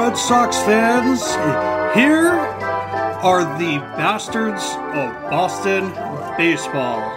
Red Sox fans. Here are the Bastards of Boston Baseball.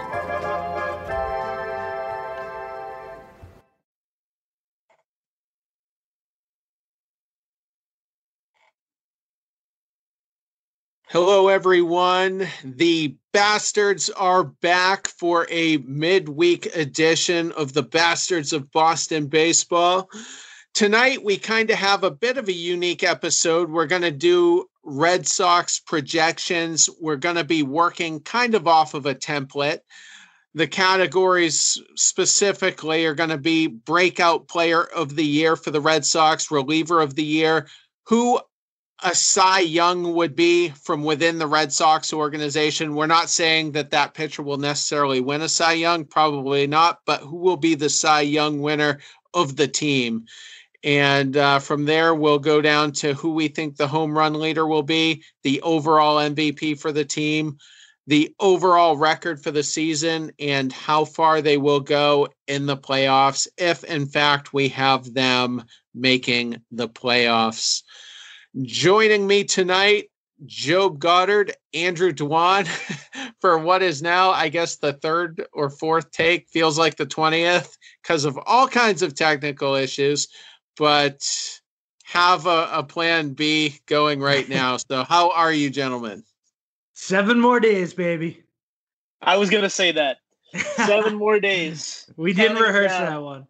Hello, everyone. The Bastards are back for a midweek edition of the Bastards of Boston Baseball. Tonight, we kind of have a bit of a unique episode. We're going to do Red Sox projections. We're going to be working kind of off of a template. The categories specifically are going to be breakout player of the year for the Red Sox, reliever of the year, who a Cy Young would be from within the Red Sox organization. We're not saying that that pitcher will necessarily win a Cy Young, probably not, but who will be the Cy Young winner of the team? And from there, we'll go down to who we think the home run leader will be, the overall MVP for the team, the overall record for the season, and how far they will go in the playoffs, if in fact we have them making the playoffs. Joining me tonight, Job Goddard, Andrew Dwan, for what is now, I guess, the third or fourth take, feels like the 20th, because of all kinds of technical issues, but have a plan B going right now. So how are you, gentlemen? 7 more days, baby. I was going to say that. 7 more days. We didn't rehearse that one.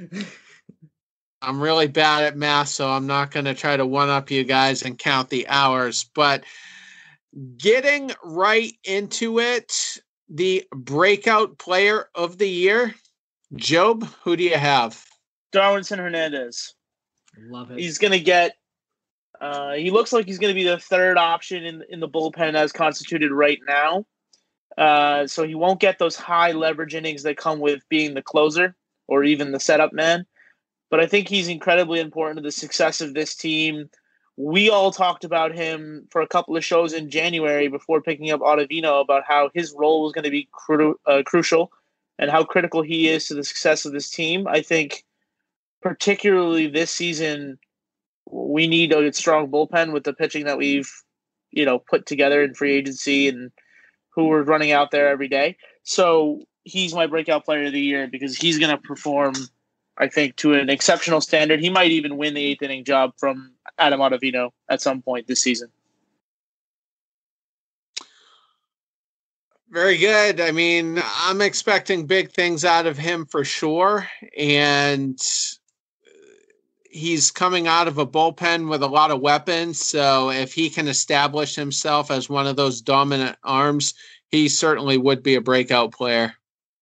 I'm really bad at math, so I'm not going to try to one-up you guys and count the hours. But getting right into it, the breakout player of the year, Job, who do you have? Darwinson Hernandez. Love it. He's going to get he looks like he's going to be the third option in the bullpen as constituted right now. So he won't get those high leverage innings that come with being the closer or even the setup man. But I think he's incredibly important to the success of this team. We all talked about him for a couple of shows in January before picking up Ottavino about how his role was going to be crucial and how critical he is to the success of this team. I think particularly this season, we need a strong bullpen with the pitching that we've, put together in free agency and who we're running out there every day. So he's my breakout player of the year because he's going to perform, I think, to an exceptional standard. He might even win the 8th inning job from Adam Ottavino at some point this season. Very good. I mean, I'm expecting big things out of him for sure. And he's coming out of a bullpen with a lot of weapons. So if he can establish himself as one of those dominant arms, he certainly would be a breakout player.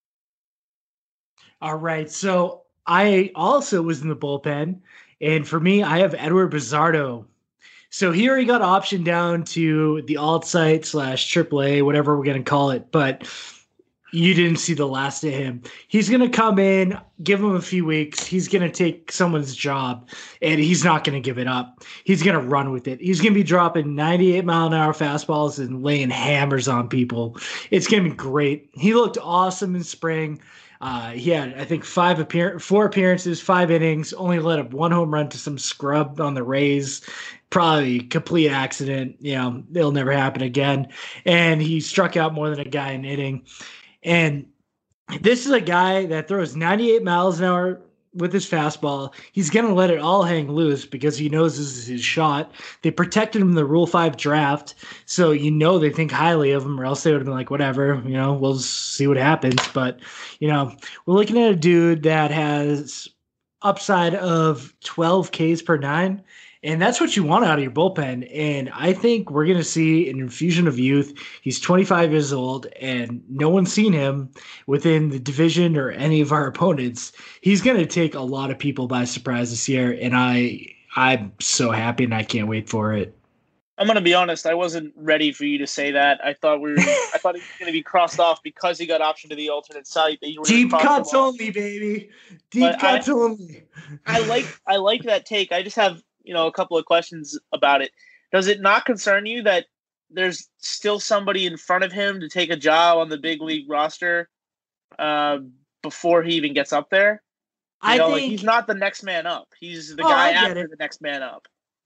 All right. So I also was in the bullpen, and for me, I have Edward Bizardo. So here he got optioned down to the alt site / AAA, whatever we're going to call it, but you didn't see the last of him. He's going to come in, give him a few weeks. He's going to take someone's job, and he's not going to give it up. He's going to run with it. He's going to be dropping 98-mile-an-hour fastballs and laying hammers on people. It's going to be great. He looked awesome in spring. He had, I think, 4 appearances, 5 innings, only let up 1 home run to some scrub on the Rays. Probably complete accident. It'll never happen again. And he struck out more than a guy in an inning. And this is a guy that throws 98 miles an hour with his fastball. He's going to let it all hang loose because he knows this is his shot. They protected him in the Rule 5 draft, so they think highly of him, or else they would have been like, whatever, we'll see what happens. But, we're looking at a dude that has upside of 12 Ks per 9, and that's what you want out of your bullpen. And I think we're going to see an infusion of youth. He's 25 years old, and no one's seen him within the division or any of our opponents. He's going to take a lot of people by surprise this year, and I'm so happy, and I can't wait for it. I'm going to be honest. I wasn't ready for you to say that. I thought he was going to be crossed off because he got optioned to the alternate site. That you were deep cuts only, baby. Deep cuts only. I like that take. I just have a couple of questions about it. Does it not concern you that there's still somebody in front of him to take a job on the big league roster before he even gets up there? I think he's not the next man up. He's the guy after the next man up.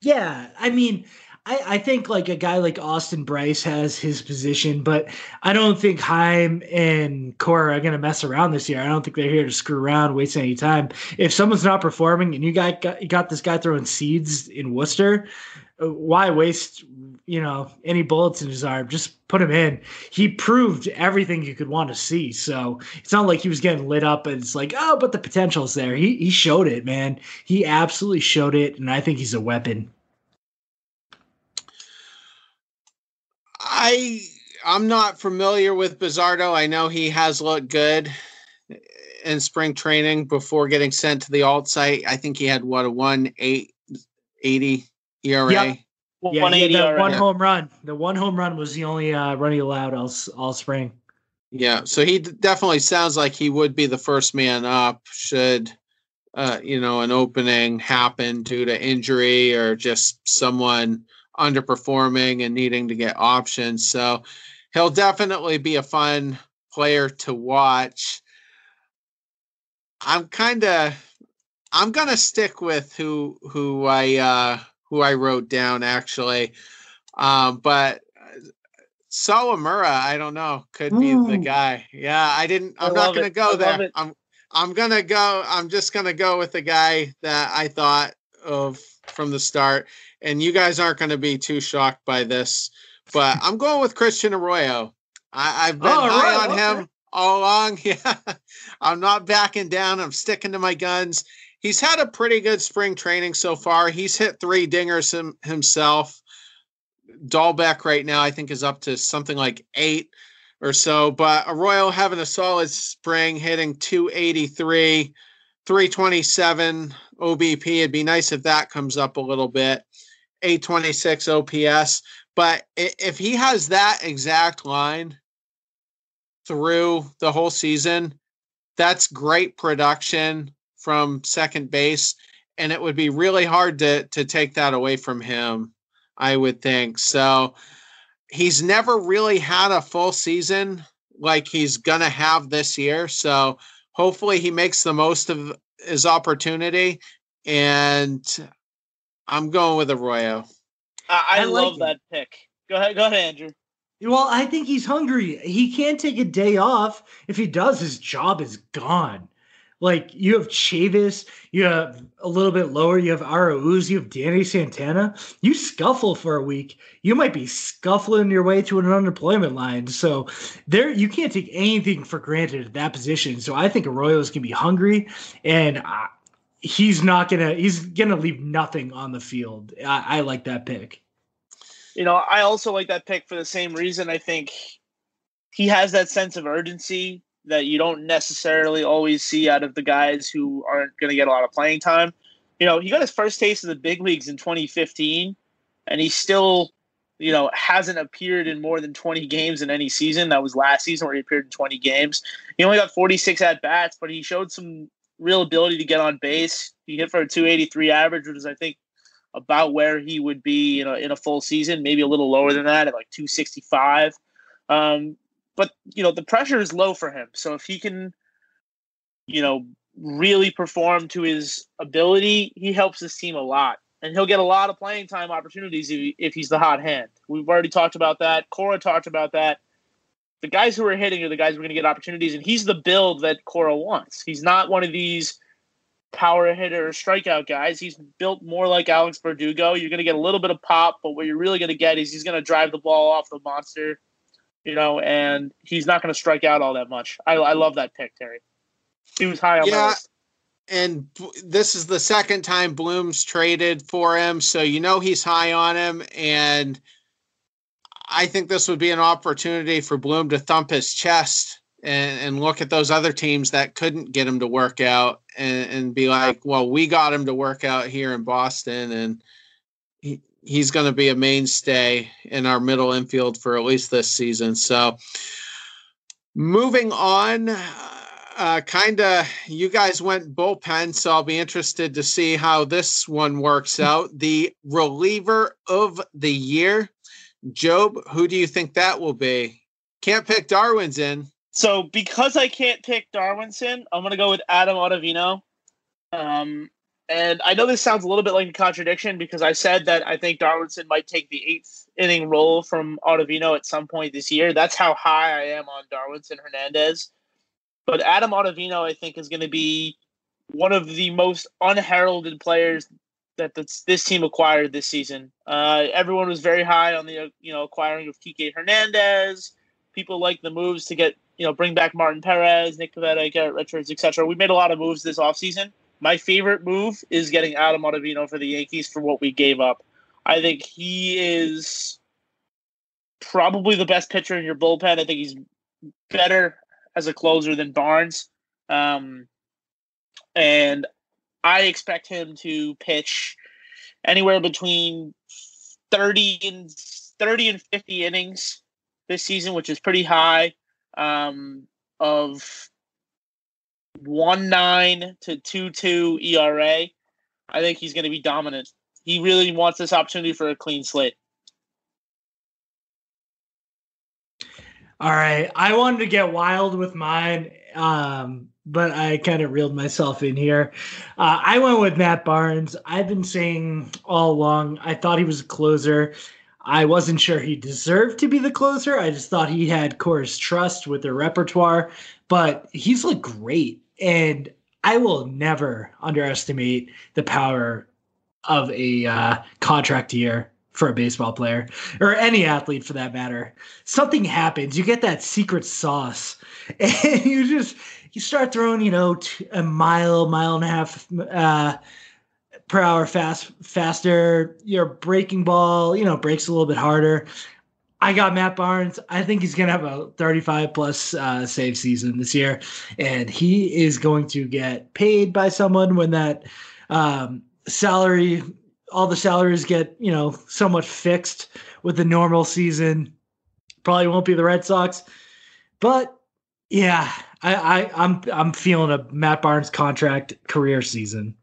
Yeah, I mean, I think like a guy like Austin Bryce has his position, but I don't think Heim and Cora are going to mess around this year. I don't think they're here to screw around, waste any time. If someone's not performing and you got this guy throwing seeds in Worcester, why waste any bullets in his arm? Just put him in. He proved everything you could want to see. So it's not like he was getting lit up and it's like, oh, but the potential's there. He showed it, man. He absolutely showed it, and I think he's a weapon. I'm not familiar with Bizzardo. I know he has looked good in spring training before getting sent to the alt site. I think he had a 1.880 ERA. Yep. Yeah, 180 that already. one home run. The one home run was the only run he allowed all spring. Yeah, so he definitely sounds like he would be the first man up should an opening happen due to injury or just someone underperforming and needing to get options. So he'll definitely be a fun player to watch. I'm gonna stick with who I wrote down actually, but Sawamura, I don't know, could be the guy. Yeah, I'm not gonna go there. I'm just gonna go with the guy that I thought of from the start, and you guys aren't gonna be too shocked by this, but I'm going with Christian Arroyo. I've been high on him all along. Yeah, I'm not backing down. I'm sticking to my guns. He's had a pretty good spring training so far. He's hit 3 dingers himself. Dahlbeck right now, I think, is up to something like 8 or so. But Arroyo having a solid spring, hitting 283, 327 OBP. It'd be nice if that comes up a little bit. 826 OPS. But if he has that exact line through the whole season, that's great production from second base. And it would be really hard to take that away from him, I would think. So he's never really had a full season like he's going to have this year. So hopefully he makes the most of his opportunity. And I'm going with Arroyo. I love that pick. Go ahead, Andrew. Well, I think he's hungry. He can't take a day off. If he does, his job is gone. Like, you have Chavis, you have a little bit lower, you have Arauz, you have Danny Santana. You scuffle for a week, you might be scuffling your way to an unemployment line. So you can't take anything for granted at that position. So I think Arroyo's going to be hungry, and he's gonna leave nothing on the field. I like that pick. I also like that pick for the same reason. I think he has that sense of urgency that you don't necessarily always see out of the guys who aren't going to get a lot of playing time. He got his first taste of the big leagues in 2015, and he still, hasn't appeared in more than 20 games in any season. That was last season where he appeared in 20 games. He only got 46 at-bats, but he showed some real ability to get on base. He hit for a 283 average, which is, I think, about where he would be in a full season, maybe a little lower than that at like 265. But, the pressure is low for him. So if he can, really perform to his ability, he helps his team a lot. And he'll get a lot of playing time opportunities if he's the hot hand. We've already talked about that. Cora talked about that. The guys who are hitting are the guys who are going to get opportunities. And he's the build that Cora wants. He's not one of these power hitter or strikeout guys. He's built more like Alex Verdugo. You're going to get a little bit of pop, but what you're really going to get is he's going to drive the ball off the monster. And he's not going to strike out all that much. I love that pick, Terry. He was high on my list. And this is the second time Bloom's traded for him, so he's high on him, and I think this would be an opportunity for Bloom to thump his chest and look at those other teams that couldn't get him to work out and be like, well, we got him to work out here in Boston, and he's going to be a mainstay in our middle infield for at least this season. So moving on, you guys went bullpen, so I'll be interested to see how this one works out. The reliever of the year, Job, who do you think that will be? Can't pick Darwinzon. So because I can't pick Darwinzon, I'm going to go with Adam Ottavino. And I know this sounds a little bit like a contradiction because I said that I think Darwinson might take the 8th inning role from Ottavino at some point this year. That's how high I am on Darwinson Hernandez. But Adam Ottavino, I think, is going to be one of the most unheralded players that this team acquired this season. Everyone was very high on the acquiring of Kike Hernandez. People like the moves to get bring back Martin Perez, Nick Pivetta, Garrett Richards, etc. We made a lot of moves this offseason. My favorite move is getting Adam Ottavino for the Yankees for what we gave up. I think he is probably the best pitcher in your bullpen. I think he's better as a closer than Barnes. And I expect him to pitch anywhere between 30 and 50 innings this season, which is pretty high, of 1.9 to 2.2 ERA. I think he's going to be dominant. He really wants this opportunity for a clean slate. All right. I wanted to get wild with mine, but I kind of reeled myself in here. I went with Matt Barnes. I've been saying all along, I thought he was a closer. I wasn't sure he deserved to be the closer. I just thought he had Cora's trust with their repertoire, but he's looked great. And I will never underestimate the power of a contract year for a baseball player or any athlete for that matter. Something happens. You get that secret sauce and you start throwing, a mile and a half per hour faster. Your breaking ball, breaks a little bit harder. I got Matt Barnes. I think he's going to have a 35 plus save season this year, and he is going to get paid by someone when that salary, all the salaries get, somewhat fixed with the normal season. Probably won't be the Red Sox, but yeah, I'm feeling a Matt Barnes contract career season.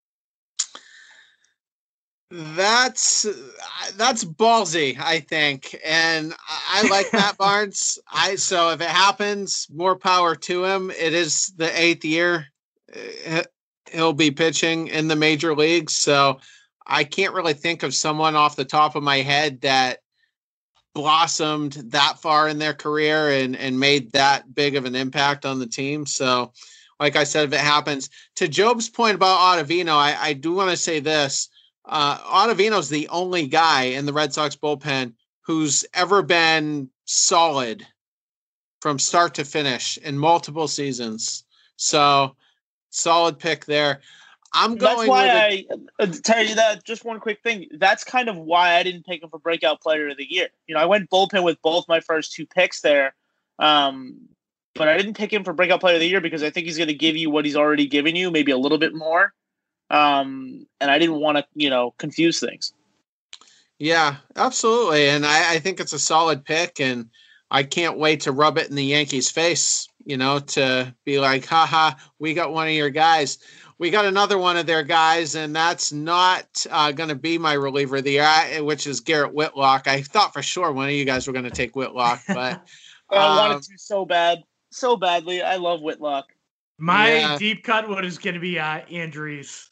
That's ballsy, I think, and I like Matt Barnes. So if it happens, more power to him. It is the 8th year he'll be pitching in the major leagues, so I can't really think of someone off the top of my head that blossomed that far in their career and made that big of an impact on the team. So, like I said, if it happens, to Job's point about Ottavino, I do want to say this. Ottavino's the only guy in the Red Sox bullpen who's ever been solid from start to finish in multiple seasons. So solid pick there. That's why I tell you that. Just one quick thing. That's kind of why I didn't pick him for breakout player of the year. I went bullpen with both my first 2 picks there. But I didn't pick him for breakout player of the year because I think he's going to give you what he's already given you, maybe a little bit more. And I didn't want to, confuse things. Yeah, absolutely. And I think it's a solid pick, and I can't wait to rub it in the Yankees' face, to be like, haha, we got one of your guys. We got another one of their guys, and that's not going to be my reliever of the year, which is Garrett Whitlock. I thought for sure one of you guys were going to take Whitlock, but I wanted to so badly. I love Whitlock. My deep cut one is going to be Andriese.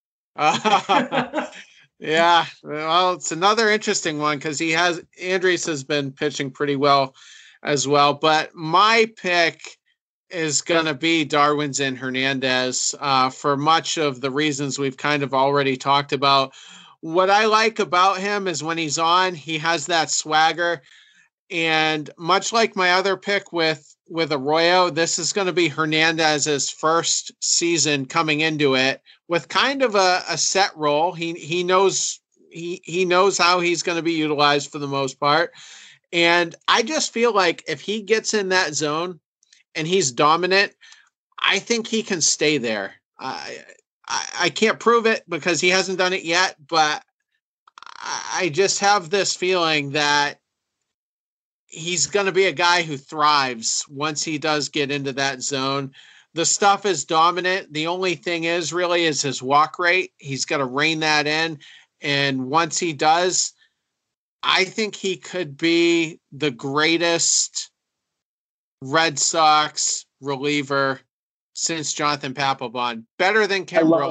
Yeah, well, it's another interesting one because Andriese has been pitching pretty well as well. But my pick is going to be Darwinson Hernandez for much of the reasons we've kind of already talked about. What I like about him is when he's on, he has that swagger. And much like my other pick with Arroyo, this is going to be Hernandez's first season coming into it with kind of a set role. He knows how he's going to be utilized for the most part. And I just feel like if he gets in that zone and he's dominant, I think he can stay there. I can't prove it because he hasn't done it yet, but I just have this feeling that he's going to be a guy who thrives once he does get into that zone. The stuff is dominant. The only thing is his walk rate. He's got to rein that in. And once he does, I think he could be the greatest Red Sox reliever since Jonathan Papelbon. Better than Kimbrel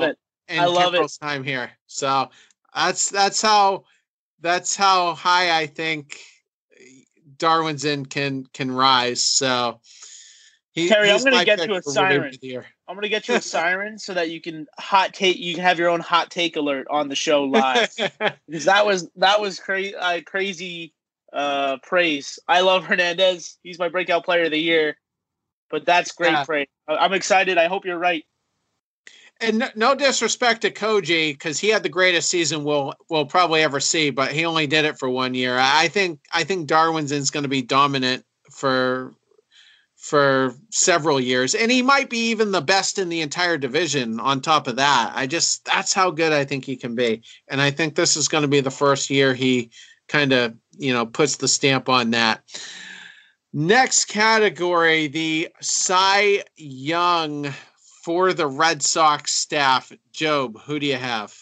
in I love Kimbrel's time here. So that's how high I think Darwinson can rise. So Terry, I'm he's going to my get pick you a for Rookie siren. of the Year. I'm going to get you a siren so that you can you can have your own hot take alert on the show live. Because that was crazy praise. I love Hernandez. He's my breakout player of the year. But that's great praise. I'm excited. I hope you're right. And no disrespect to Koji, because he had the greatest season we'll probably ever see, but he only did it for 1 year. I think Darwinson's going to be dominant for several years, and he might be even the best in the entire division. On top of that, that's how good I think he can be, and I think this is going to be the first year he kind of puts the stamp on that. Next category, the Cy Young for the Red Sox staff. Job, who do you have?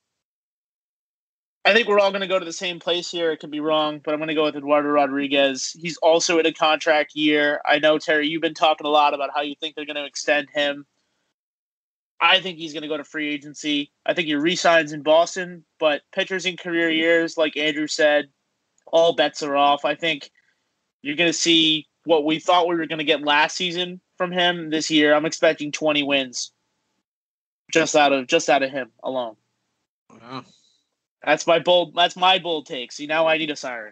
I think we're all going to go to the same place here. It could be wrong, but I'm going to go with Eduardo Rodriguez. He's also in a contract year. I know, Terry, you've been talking a lot about how you think they're going to extend him. I think he's going to go to free agency. I think he re-signs in Boston, but pitchers in career years, like Andrew said, all bets are off. I think you're going to see what we thought we were going to get last season from him this year. I'm expecting 20 wins just out of him alone. Wow. That's my bold take. See, now I need a siren.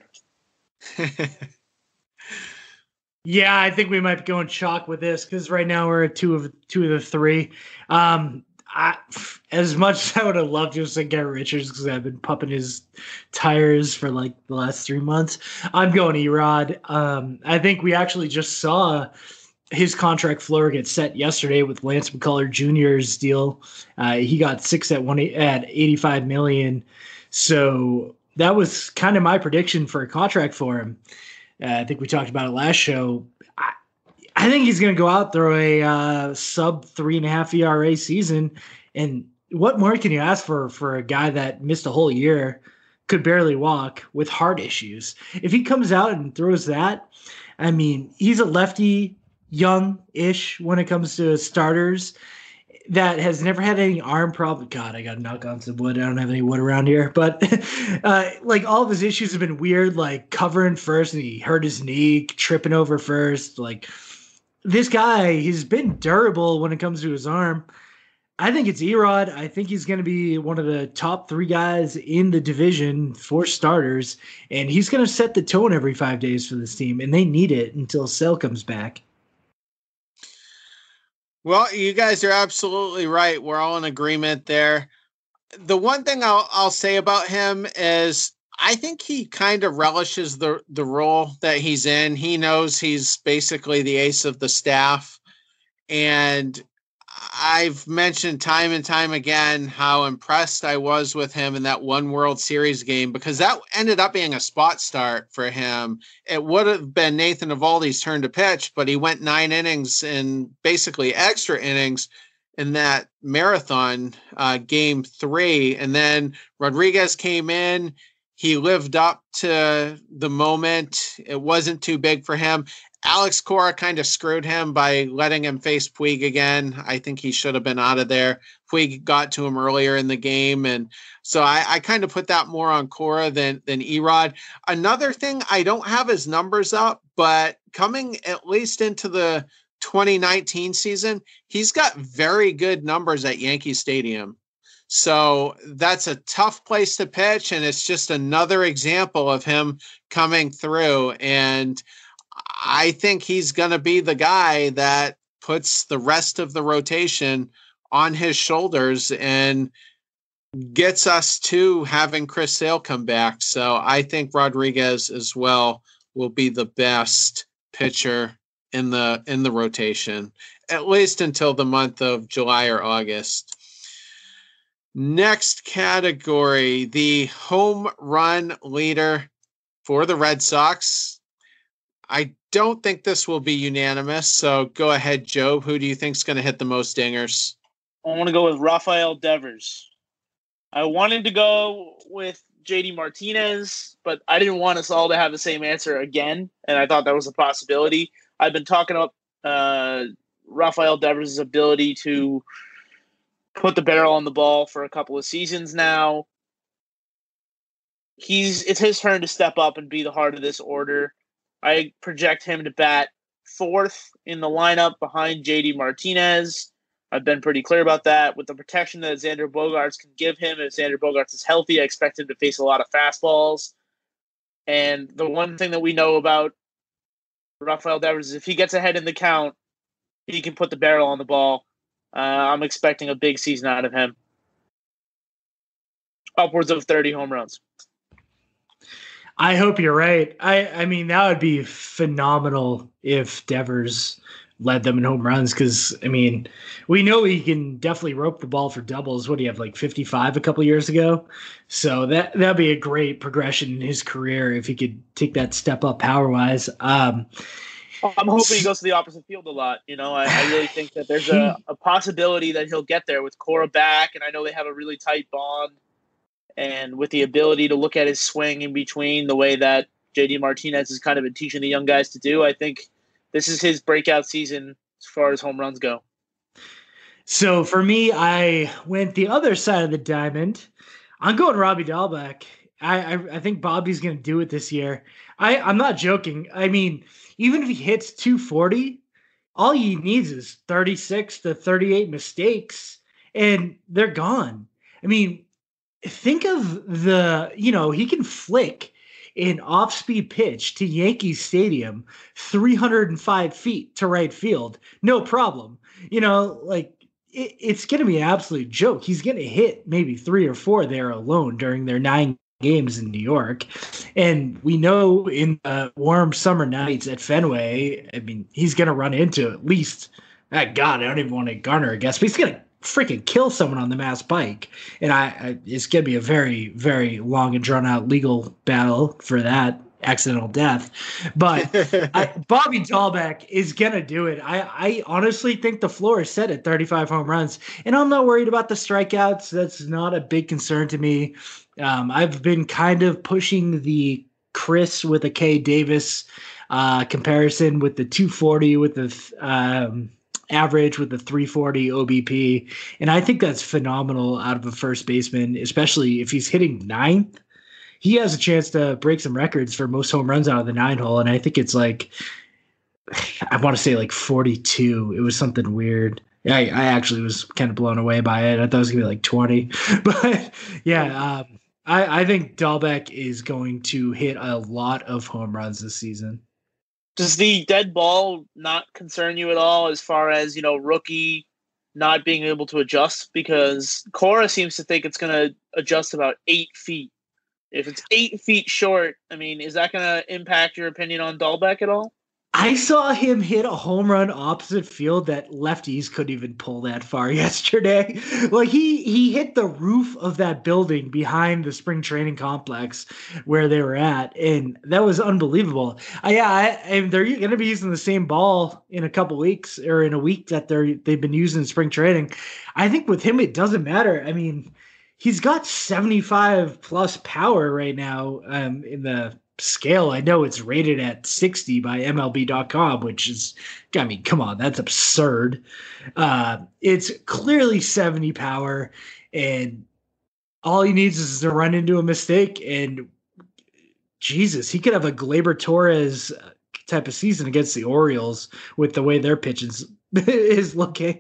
Yeah, I think we might be going chalk with this because right now we're at two of the three. As much as I would have loved to say Garrett Richards because I've been pumping his tires for like the last 3 months, I'm going Erod. I think we actually just saw his contract floor get set yesterday with Lance McCullers Jr.'s deal. He got 6 at $85 million. So that was kind of my prediction for a contract for him. I think we talked about it last show. I think he's going to go out, throw a sub 3.5 ERA season. And what more can you ask for a guy that missed a whole year, could barely walk with heart issues? If he comes out and throws that, I mean, he's a lefty, young-ish when it comes to starters that has never had any arm problem. God, I got to knock on some wood. I don't have any wood around here. But like all of his issues have been weird, like covering first and he hurt his knee, tripping over first. Like this guy, he's been durable when it comes to his arm. I think it's Erod. I think he's going to be one of the top 3 guys in the division for starters. And he's going to set the tone every 5 days for this team. And they need it until Sale comes back. Well, you guys are absolutely right. We're all in agreement there. The one thing I'll say about him is I think he kind of relishes the role that he's in. He knows he's basically the ace of the staff. And I've mentioned time and time again how impressed I was with him in that one World Series game because that ended up being a spot start for him. It would have been Nathan Eovaldi's turn to pitch, but he went 9 innings and basically extra innings in that marathon game 3. And then Rodriguez came in. He lived up to the moment. It wasn't too big for him. Alex Cora kind of screwed him by letting him face Puig again. I think he should have been out of there. Puig got to him earlier in the game. And so I kind of put that more on Cora than Erod. Another thing, I don't have his numbers up, but coming at least into the 2019 season, he's got very good numbers at Yankee Stadium. So that's a tough place to pitch. And it's just another example of him coming through. And I think he's going to be the guy that puts the rest of the rotation on his shoulders and gets us to having Chris Sale come back. So I think Rodriguez as well will be the best pitcher in the rotation, at least until the month of July or August. Next category, the home run leader for the Red Sox. I don't think this will be unanimous, so go ahead, Job. Who do you think is going to hit the most dingers? I want to go with Rafael Devers. I wanted to go with JD Martinez, but I didn't want us all to have the same answer again, and I thought that was a possibility. I've been talking about Rafael Devers' ability to put the barrel on the ball for a couple of seasons now. It's his turn to step up and be the heart of this order. I project him to bat fourth in the lineup behind JD Martinez. I've been pretty clear about that. With the protection that Xander Bogaerts can give him, if Xander Bogaerts is healthy, I expect him to face a lot of fastballs. And the one thing that we know about Rafael Devers is if he gets ahead in the count, he can put the barrel on the ball. I'm expecting a big season out of him. Upwards of 30 home runs. I hope you're right. I mean, that would be phenomenal if Devers led them in home runs because, I mean, we know he can definitely rope the ball for doubles. What do you have, like 55 a couple years ago? So that'd be a great progression in his career if he could take that step up power-wise. I'm hoping he goes to the opposite field a lot. You know, I really think that there's a possibility that he'll get there with Cora back, and I know they have a really tight bond. And with the ability to look at his swing in between the way that JD Martinez has kind of been teaching the young guys to do, I think this is his breakout season as far as home runs go. So for me, I went the other side of the diamond. I'm going Robbie Dahlbeck. I think Bobby's going to do it this year. I'm not joking. I mean, even if he hits 240, all he needs is 36 to 38 mistakes, and they're gone. I mean, think of he can flick an off-speed pitch to Yankee Stadium 305 feet to right field. No problem. It's going to be an absolute joke. He's going to hit maybe 3 or 4 there alone during their 9 games in New York. And we know in the warm summer nights at Fenway, I mean, he's going to run into at least, I don't even want to garner a guess, but he's going to freaking kill someone on the Mass Pike. And it's going to be a very, very long and drawn out legal battle for that accidental death. But Bobby Dahlbeck is going to do it. I honestly think the floor is set at 35 home runs, and I'm not worried about the strikeouts. That's not a big concern to me. I've been kind of pushing the Chris with a K Davis comparison with the 240 with the average with the 340 OBP. And I think that's phenomenal out of a first baseman, especially if he's hitting 9th. He has a chance to break some records for most home runs out of the 9 hole. And I think it's like, I want to say like 42. It was something weird. I actually was kind of blown away by it. I thought it was going to be like 20. But yeah, I think Dahlbeck is going to hit a lot of home runs this season. Does the dead ball not concern you at all as far as, rookie not being able to adjust? Because Cora seems to think it's going to adjust about 8 feet. If it's 8 feet short, I mean, is that going to impact your opinion on Dahlbeck at all? I saw him hit a home run opposite field that lefties couldn't even pull that far yesterday. Like he hit the roof of that building behind the spring training complex where they were at, and that was unbelievable. They're going to be using the same ball in a couple weeks or in a week that they've been using in spring training. I think with him it doesn't matter. I mean, he's got 75 plus power right now in the scale. I know it's rated at 60 by MLB.com, which is, I mean, come on, that's absurd. It's clearly 70 power, and all he needs is to run into a mistake, and Jesus, he could have a Gleyber Torres type of season against the Orioles with the way their pitch is looking.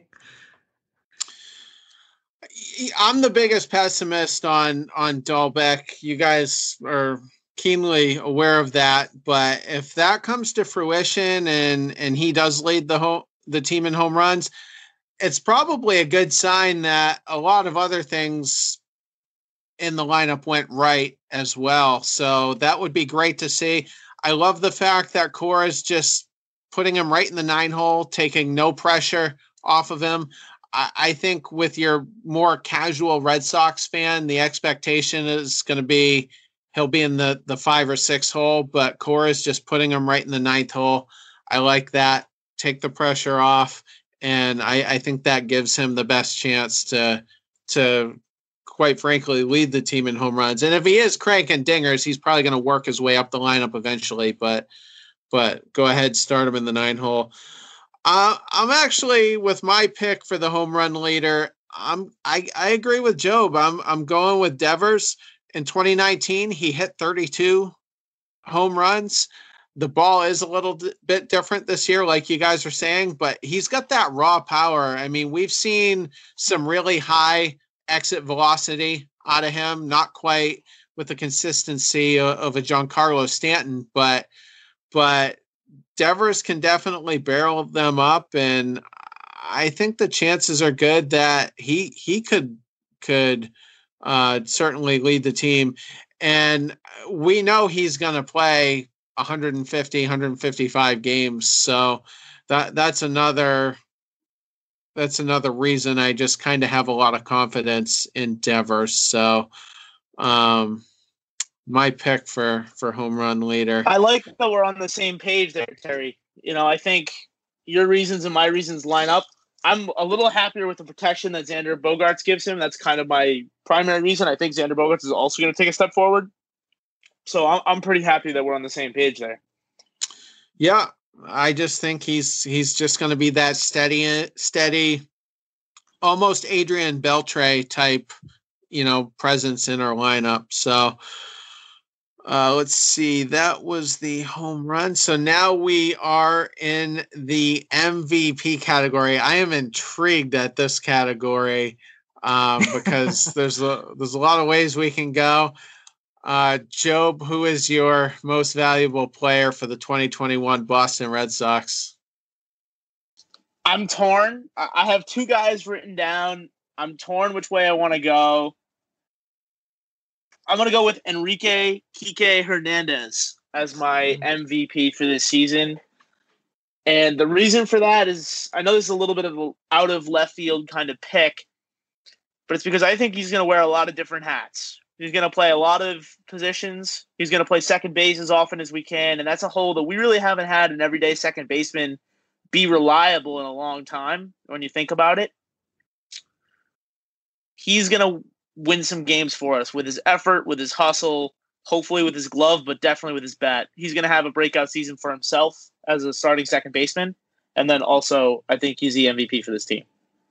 I'm the biggest pessimist on Dahlbeck. You guys are keenly aware of that, but if that comes to fruition and he does lead the team in home runs, it's probably a good sign that a lot of other things in the lineup went right as well. So that would be great to see. I love the fact that Cora's just putting him right in the 9 hole, taking no pressure off of him. I think with your more casual Red Sox fan, the expectation is going to be he'll be in the 5 or 6 hole, but Cora's just putting him right in the 9th hole. I like that. Take the pressure off, and I think that gives him the best chance to quite frankly lead the team in home runs. And if he is cranking dingers, he's probably going to work his way up the lineup eventually. But go ahead, start him in the 9 hole. I'm actually with my pick for the home run leader. I agree with Job. I'm going with Devers. In 2019, he hit 32 home runs. The ball is a little bit different this year, like you guys are saying, but he's got that raw power. I mean, we've seen some really high exit velocity out of him, not quite with the consistency of a Giancarlo Stanton, but Devers can definitely barrel them up, and I think the chances are good that he could certainly lead the team. And we know he's going to play 150, 155 games. So that's another reason I just kind of have a lot of confidence in Devers. So my pick for home run leader. I like that we're on the same page there, Terry. I think your reasons and my reasons line up. I'm a little happier with the protection that Xander Bogaerts gives him. That's kind of my primary reason. I think Xander Bogaerts is also going to take a step forward. So I'm pretty happy that we're on the same page there. Yeah, I just think he's just going to be that steady, almost Adrian Beltre type, presence in our lineup. So let's see. That was the home run. So now we are in the MVP category. I am intrigued at this category because there's a lot of ways we can go. Job, who is your most valuable player for the 2021 Boston Red Sox? I'm torn. I have two guys written down. I'm torn which way I want to go. I'm going to go with Enrique Kike Hernandez as my MVP for this season. And the reason for that is, I know this is a little bit of an out of left field kind of pick, but it's because I think he's going to wear a lot of different hats. He's going to play a lot of positions. He's going to play second base as often as we can. And that's a hole that we really haven't had an everyday second baseman be reliable in a long time when you think about it. He's going to win some games for us with his effort, with his hustle, hopefully with his glove, but definitely with his bat. He's going to have a breakout season for himself as a starting second baseman. And then also, I think he's the MVP for this team.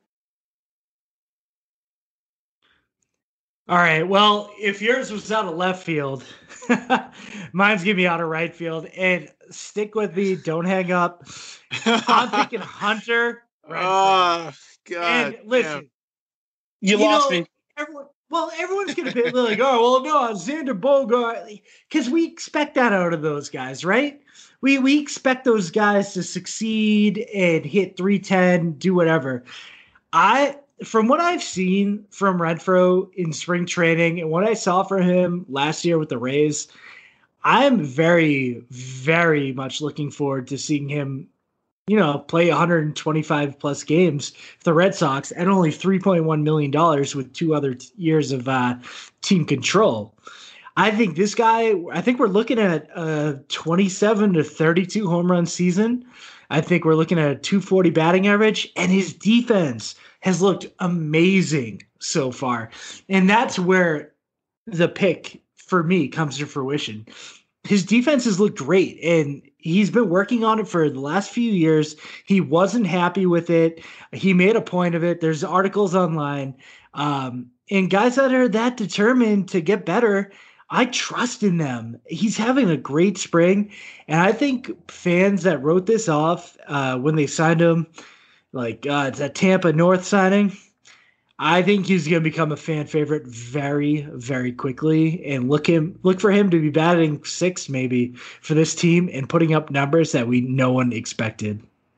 All right. Well, if yours was out of left field, mine's going to be out of right field. And stick with me. Don't hang up. I'm thinking Hunter. Oh, God. And listen. You lost me. Everyone's going to be like, oh, well, no, Xander Bogart. Because we expect that out of those guys, right? We expect those guys to succeed and hit 310, do whatever. From what I've seen from Renfroe in spring training and what I saw from him last year with the Rays, I'm very, very much looking forward to seeing him, play 125 plus games for the Red Sox at only $3.1 million with 2 other years of team control. I think we're looking at a 27 to 32 home run season. I think we're looking at a 240 batting average, and his defense has looked amazing so far. And that's where the pick for me comes to fruition. His defense has looked great, and he's been working on it for the last few years. He wasn't happy with it. He made a point of it. There's articles online. And guys that are that determined to get better, I trust in them. He's having a great spring. And I think fans that wrote this off when they signed him, it's a Tampa North signing, I think he's going to become a fan favorite very, very quickly. And look for him to be batting 6th maybe for this team and putting up numbers that no one expected.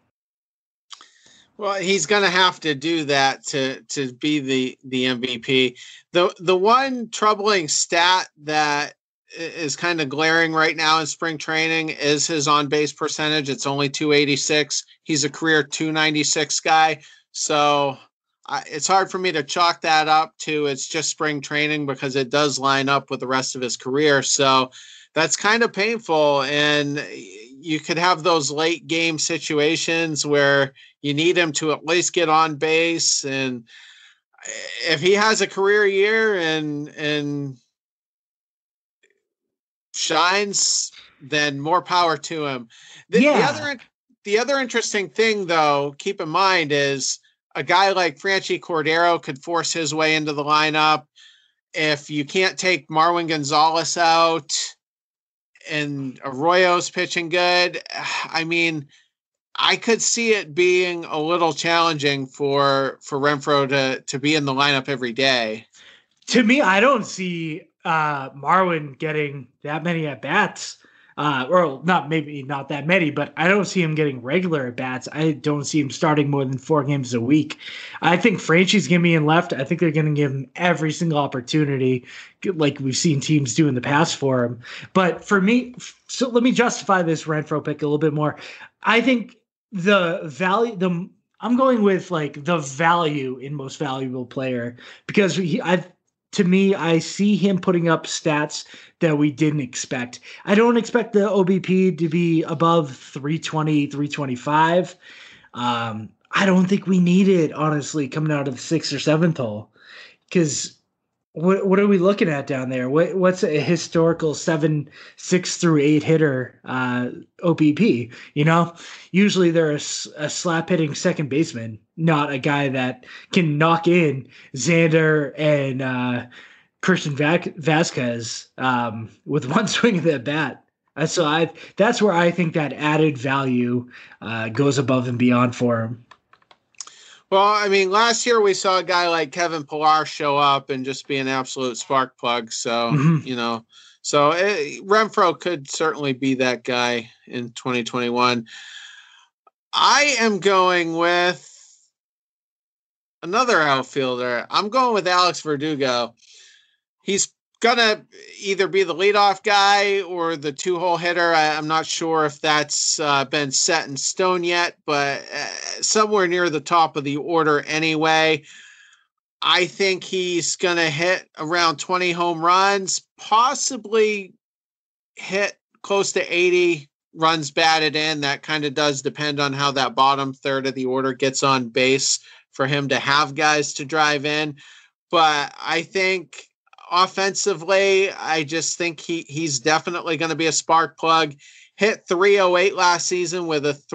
Well, he's going to have to do that to be the MVP. The one troubling stat that is kind of glaring right now in spring training is his on-base percentage. It's only 286. He's a career 296 guy. So it's hard for me to chalk that up to it's just spring training because it does line up with the rest of his career. So that's kind of painful. And you could have those late game situations where you need him to at least get on base. And if he has a career year and shines, then more power to him. The other interesting thing, though, keep in mind is a guy like Franchi Cordero could force his way into the lineup. If you can't take Marwin Gonzalez out and Arroyo's pitching good, I mean, I could see it being a little challenging for Renfroe to be in the lineup every day. To me, I don't see Marwin getting that many at bats. Or not that many, but I don't see him getting regular at bats. I don't see him starting more than 4 games a week. I think Franchi's going to be in left. I think they're going to give him every single opportunity, like we've seen teams do in the past for him. But for me, so let me justify this Renfroe pick a little bit more. I think I'm going with like the value in most valuable player because to me, I see him putting up stats that we didn't expect. I don't expect the OBP to be above 320, 325. I don't think we need it, honestly, coming out of the 6th or 7th hole. Because what are we looking at down there? What's a historical 6 through 8 hitter OBP? You know, usually they're a slap hitting second baseman, not a guy that can knock in Xander and Christian Vasquez with one swing of the bat. So that's where I think that added value goes above and beyond for him. Well, I mean, last year we saw a guy like Kevin Pillar show up and just be an absolute spark plug. So, Renfroe could certainly be that guy in 2021. I am going with another outfielder. I'm going with Alex Verdugo. He's going to either be the leadoff guy or the 2-hole hitter. I'm not sure if that's been set in stone yet, but somewhere near the top of the order anyway. I think he's going to hit around 20 home runs, possibly hit close to 80 runs batted in. That kind of does depend on how that bottom third of the order gets on base for him to have guys to drive in. But I think offensively, I just think he's definitely going to be a spark plug. Hit 308 last season with a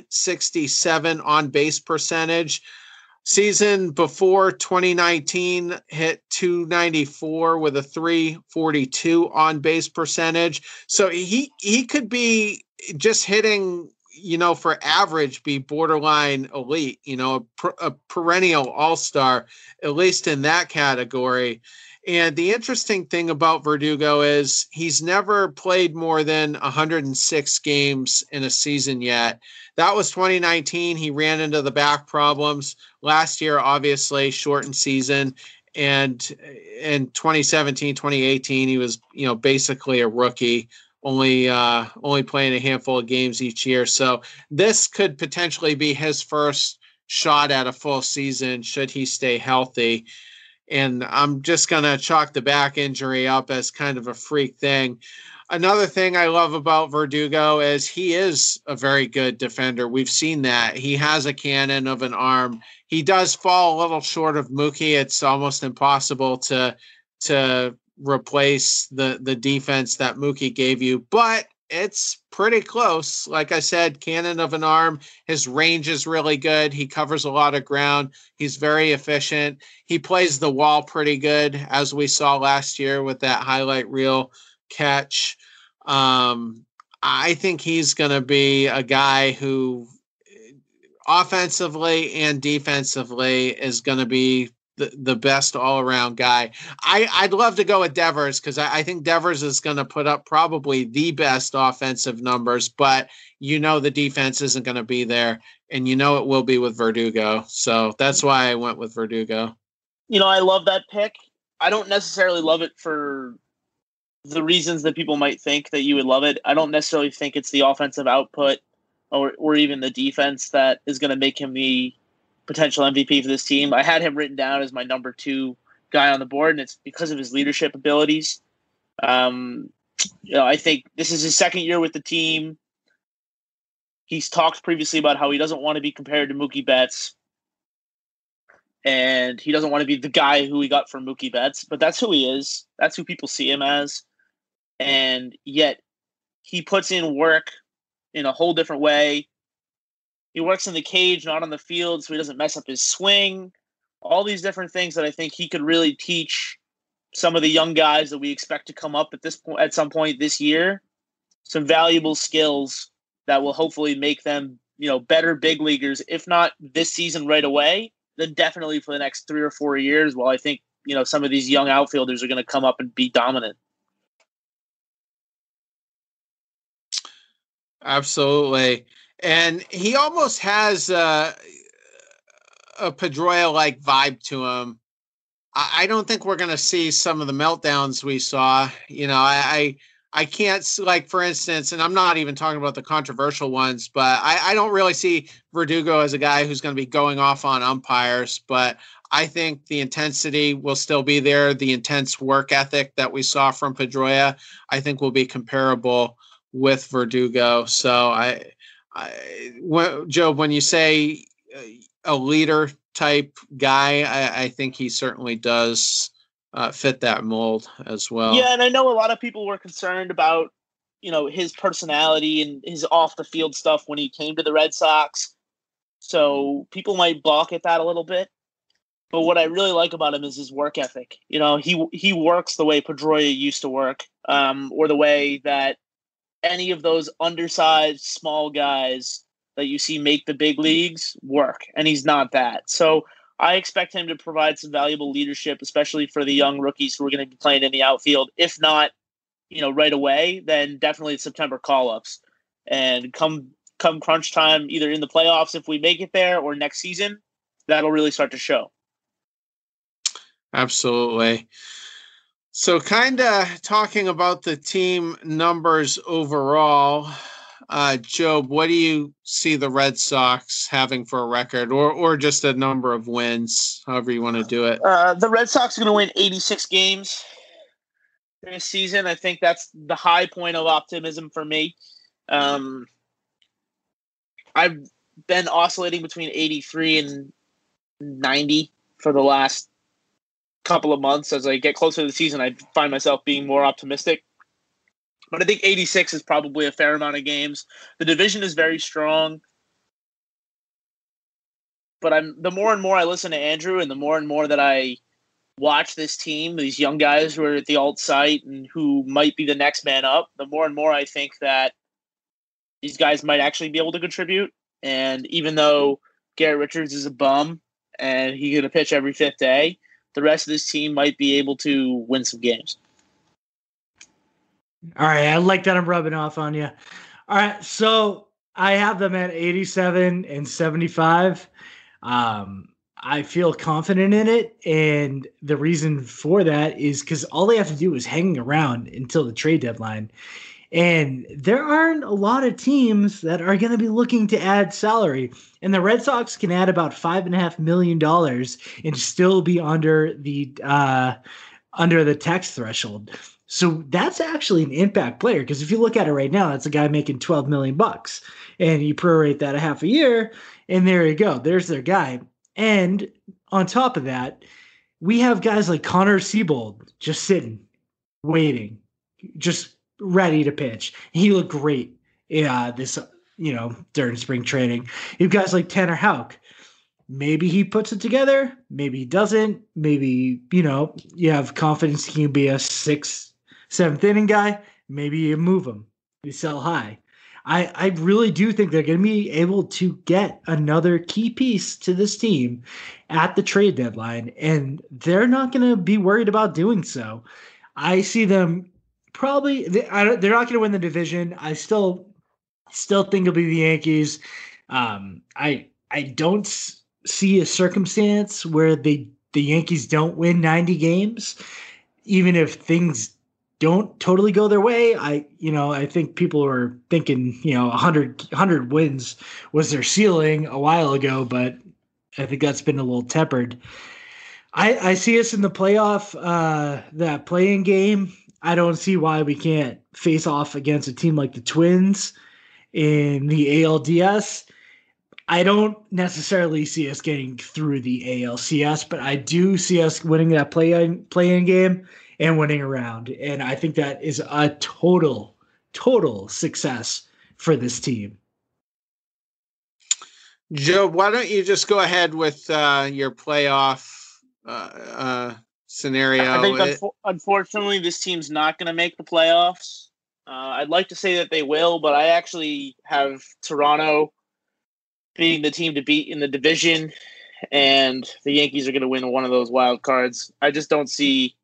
367 on base percentage. Season before 2019 hit 294 with a 342 on base percentage. So he could be just hitting, for average, be borderline elite, a perennial all-star, at least in that category. And the interesting thing about Verdugo is he's never played more than 106 games in a season yet. That was 2019. He ran into the back problems. Last year, obviously, shortened season. And in 2017, 2018, he was, basically a rookie, only playing a handful of games each year. So this could potentially be his first shot at a full season should he stay healthy. And I'm just going to chalk the back injury up as kind of a freak thing. Another thing I love about Verdugo is he is a very good defender. We've seen that. He has a cannon of an arm. He does fall a little short of Mookie. It's almost impossible to replace the defense that Mookie gave you, but it's pretty close. Like I said, cannon of an arm. His range is really good. He covers a lot of ground. He's very efficient. He plays the wall pretty good, as we saw last year with that highlight reel catch. I think he's going to be a guy who offensively and defensively is going to be the best all-around guy. I'd love to go with Devers because I think Devers is going to put up probably the best offensive numbers, but the defense isn't going to be there, and it will be with Verdugo. So that's why I went with Verdugo. I love that pick. I don't necessarily love it for the reasons that people might think that you would love it. I don't necessarily think it's the offensive output or even the defense that is going to make him the potential MVP for this team. I had him written down as my number 2 guy on the board, and it's because of his leadership abilities. I think this is his second year with the team. He's talked previously about how he doesn't want to be compared to Mookie Betts, and he doesn't want to be the guy who he got from Mookie Betts, but that's who he is. That's who people see him as. And yet he puts in work in a whole different way. He works in the cage, not on the field, so he doesn't mess up his swing. All these different things that I think he could really teach some of the young guys that we expect to come up at this point, at some point this year, some valuable skills that will hopefully make them, better big leaguers. If not this season right away, then definitely for the next 3 or 4 years. While I think some of these young outfielders are going to come up and be dominant. Absolutely. And he almost has a Pedroia-like vibe to him. I don't think we're going to see some of the meltdowns we saw. I can't, like, for instance, and I'm not even talking about the controversial ones, but I don't really see Verdugo as a guy who's going to be going off on umpires. But I think the intensity will still be there. The intense work ethic that we saw from Pedroia, I think, will be comparable with Verdugo. So Joe, when you say a leader type guy, I think he certainly does fit that mold as well. Yeah, and I know a lot of people were concerned about, his personality and his off the field stuff when he came to the Red Sox. So people might balk at that a little bit. But what I really like about him is his work ethic. He works the way Pedroia used to work, or the way that any of those undersized small guys that you see make the big leagues work, and he's not that. So I expect him to provide some valuable leadership, especially for the young rookies who are going to be playing in the outfield. If not, right away, then definitely September call-ups. And come crunch time, either in the playoffs if we make it there, or next season, that'll really start to show. Absolutely. So kind of talking about the team numbers overall, Job, what do you see the Red Sox having for a record, or just a number of wins, however you want to do it? The Red Sox are going to win 86 games this season. I think that's the high point of optimism for me. I've been oscillating between 83 and 90 for the last couple of months. As I get closer to the season, I find myself being more optimistic. But I think 86 is probably a fair amount of games. The division is very strong. But the more and more I listen to Andrew, and the more and more that I watch this team, these young guys who are at the alt site and who might be the next man up, the more and more I think that these guys might actually be able to contribute. And even though Garrett Richards is a bum and he's going to pitch every fifth day, the rest of this team might be able to win some games. All right, I like that I'm rubbing off on you. All right, so I have them at 87 and 75. I feel confident in it, and the reason for that is because all they have to do is hang around until the trade deadline. And there aren't a lot of teams that are going to be looking to add salary. And the Red Sox can add about $5.5 million and still be under the tax threshold. So that's actually an impact player, because if you look at it right now, that's a guy making $12 million, and you prorate that a half a year, and there you go. There's their guy. And on top of that, we have guys like Connor Siebold just sitting, waiting, just ready to pitch. He looked great during spring training. You have guys like Tanner Houck. Maybe he puts it together. Maybe he doesn't. Maybe, you have confidence he can be a 6th, 7th inning guy. Maybe you move him. You sell high. I really do think they're going to be able to get another key piece to this team at the trade deadline, and they're not going to be worried about doing so. I see them probably they're not going to win the division. I still think it'll be the Yankees. I don't see a circumstance where the Yankees don't win 90 games, even if things don't totally go their way. I think people are thinking 100 wins was their ceiling a while ago, but I think that's been a little tempered. I see us in the playoff, that play-in game. I don't see why we can't face off against a team like the Twins in the ALDS. I don't necessarily see us getting through the ALCS, but I do see us winning that play-in game and winning around. And I think that is a total success for this team. Joe, why don't you just go ahead with your playoff scenario? I think unfortunately this team's not going to make the playoffs. I'd like to say that they will, but I actually have Toronto being the team to beat in the division, and the Yankees are going to win one of those wild cards. I just don't see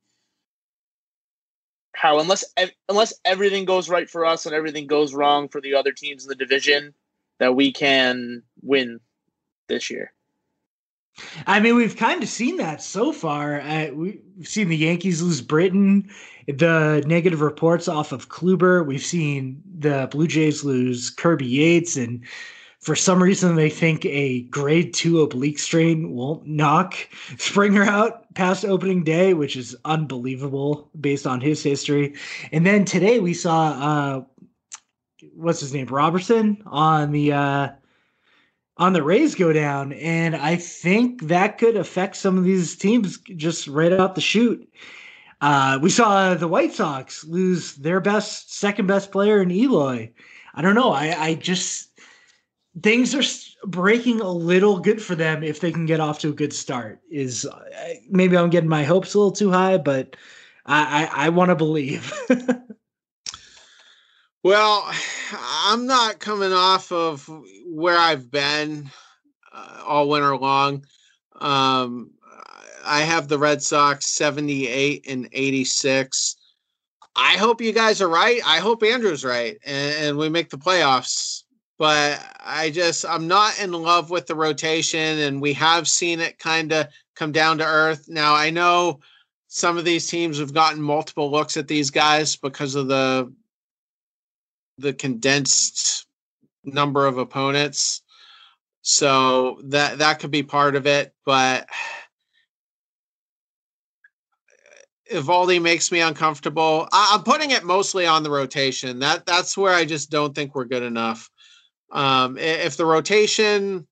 how, unless everything goes right for us and everything goes wrong for the other teams in the division, that we can win this year. I mean, we've kind of seen that so far. We've seen the Yankees lose Britton, the negative reports off of Kluber. We've seen the Blue Jays lose Kirby Yates, and for some reason they think a grade 2 oblique strain won't knock Springer out past opening day, which is unbelievable based on his history. And then today we saw what's his name, Robertson, on the Rays go down, and I think that could affect some of these teams just right out the chute. We saw the White Sox lose their second best player in Eloy. I don't know. I just things are breaking a little good for them if they can get off to a good start. Maybe I'm getting my hopes a little too high, but I want to believe. Well, I'm not coming off of where I've been all winter long. I have the Red Sox 78 and 86. I hope you guys are right. I hope Andrew's right and we make the playoffs. But I'm not in love with the rotation, and we have seen it kind of come down to earth. Now, I know some of these teams have gotten multiple looks at these guys because of the condensed number of opponents. So that could be part of it, but Eovaldi makes me uncomfortable. I'm putting it mostly on the rotation. That's where I just don't think we're good enough. If the rotation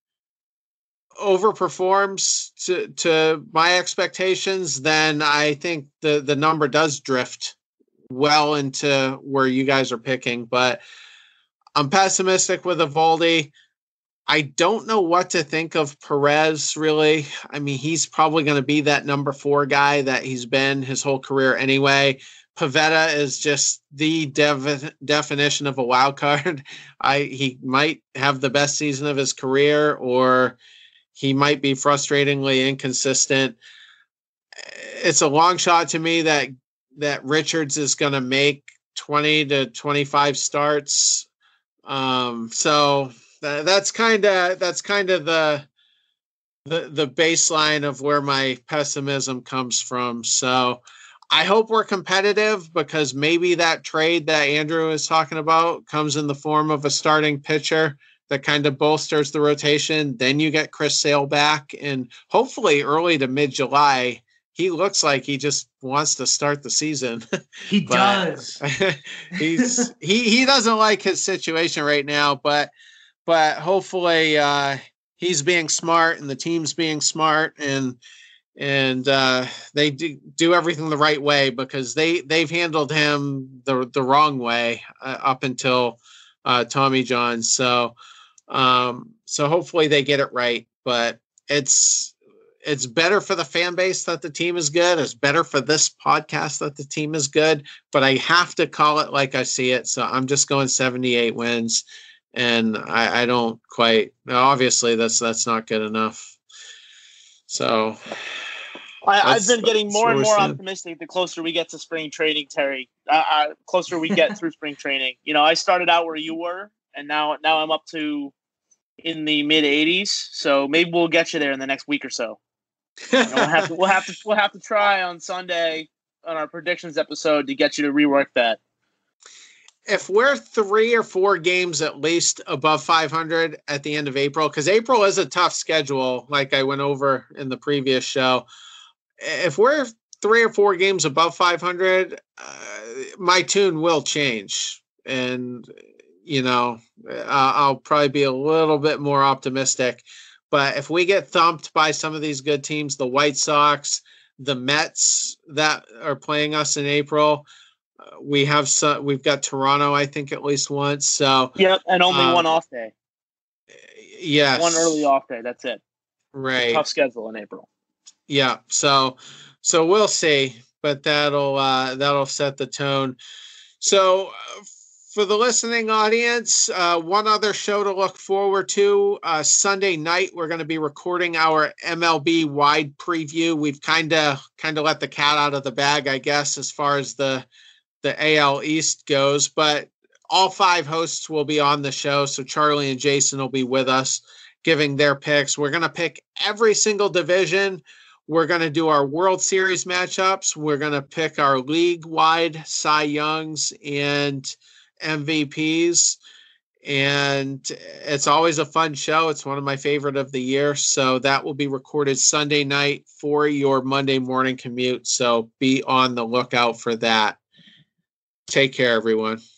overperforms to my expectations, then I think the number does drift well into where you guys are picking. But I'm pessimistic with Eovaldi. I don't know what to think of Perez, really. I mean, he's probably going to be that number 4 guy that he's been his whole career anyway. Pivetta is just the definition of a wild card. He might have the best season of his career, or he might be frustratingly inconsistent. It's a long shot to me that Richards is going to make 20 to 25 starts. So that's kind of the baseline of where my pessimism comes from. So I hope we're competitive, because maybe that trade that Andrew is talking about comes in the form of a starting pitcher that kind of bolsters the rotation. Then you get Chris Sale back, and hopefully early to mid-July, he looks like he just wants to start the season. He does. He doesn't like his situation right now, but hopefully he's being smart and the team's being smart, and they do everything the right way, because they've handled him the wrong way up until Tommy John. So hopefully they get it right. But it's better for the fan base that the team is good. It's better for this podcast that the team is good. But I have to call it like I see it. So I'm just going 78 wins, and I don't quite. Obviously, that's not good enough. So. I've been getting more and more optimistic the closer we get to spring training, Terry. Closer we get through spring training. You know, I started out where you were, and now I'm up to in the mid 80s. So maybe we'll get you there in the next week or so. You know, we'll have to try on Sunday on our predictions episode to get you to rework that. If we're 3 or 4 games at least above 500 at the end of April, because April is a tough schedule, like I went over in the previous show. If we're 3 or 4 games above 500, my tune will change. And, you know, I'll probably be a little bit more optimistic. But if we get thumped by some of these good teams, the White Sox, the Mets that are playing us in April, we've got Toronto, I think, at least once. So yep, and only one off day. Yes. One early off day. That's it. Right. Tough schedule in April. Yeah. So we'll see, but that'll set the tone. So for the listening audience, one other show to look forward to. Sunday night, we're going to be recording our MLB wide preview. We've kind of let the cat out of the bag, I guess, as far as the AL East goes. But all 5 hosts will be on the show. So Charlie and Jason will be with us giving their picks. We're going to pick every single division. We're going to do our World Series matchups. We're going to pick our league-wide Cy Youngs and MVPs. And it's always a fun show. It's one of my favorite of the year. So that will be recorded Sunday night for your Monday morning commute. So be on the lookout for that. Take care, everyone.